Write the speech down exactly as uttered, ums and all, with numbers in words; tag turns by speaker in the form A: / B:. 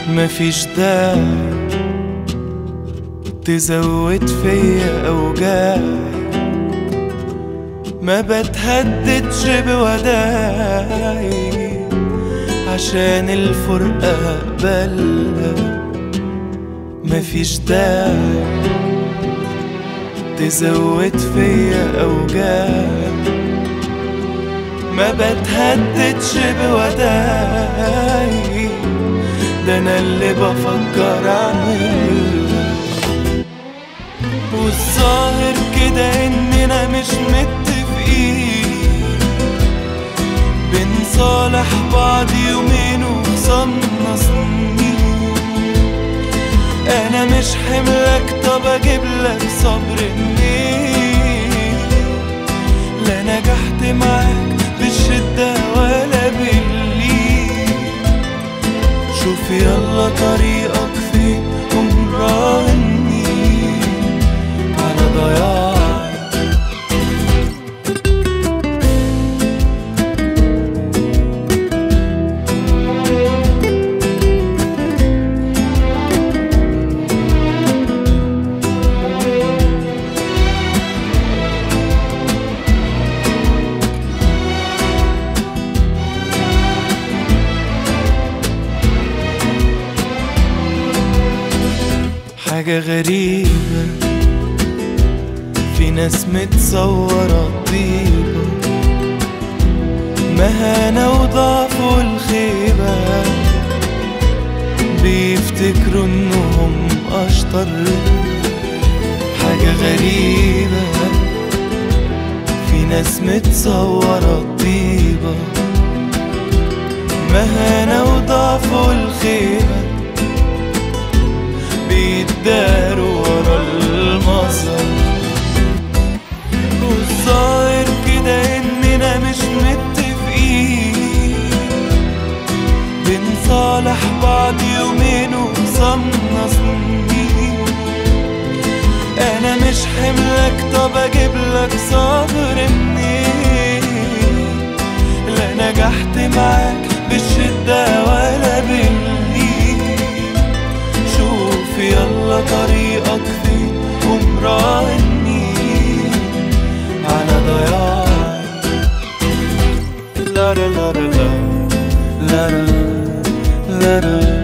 A: مفيش داعي تزود فيا أوجاعي، ما بتهددش بوداعي عشان الفرقة أقبلها. مفيش داعي تزود فيا أوجاعي، ما بتهددش بوداعي، ده أنا اللي بفكر أعملها. والظاهر كده إننا مش متفقين، بنصالح بعض يومين وخصمنا سنين. أنا مش حملك، طب أجيبلك صبر منين؟ لا نجحت معاك بالشدة ولا باللين. شوف يلا طريقك فين ومراهني على ضياعي. حاجة غريبة، في ناس متصورة طيبة، مهانة وضعف والخيبة، بيفتكروا انهم اشطر. حاجة غريبة، في ناس متصورة طيبة، مهانة وضعف والخيبة، بيتداروا ورا المظهر. والظاهر كده اننا مش متفقين، بنصالح بعض يومين وخصمنا سنين. انا مش حملك، طب اجيبلك صبر منين؟ لا نجحت معاك بالشدة ولا باللين. شوف يلا طريقك فين ومراهني على ضياعي. لا لا لا لا لا لا لا لا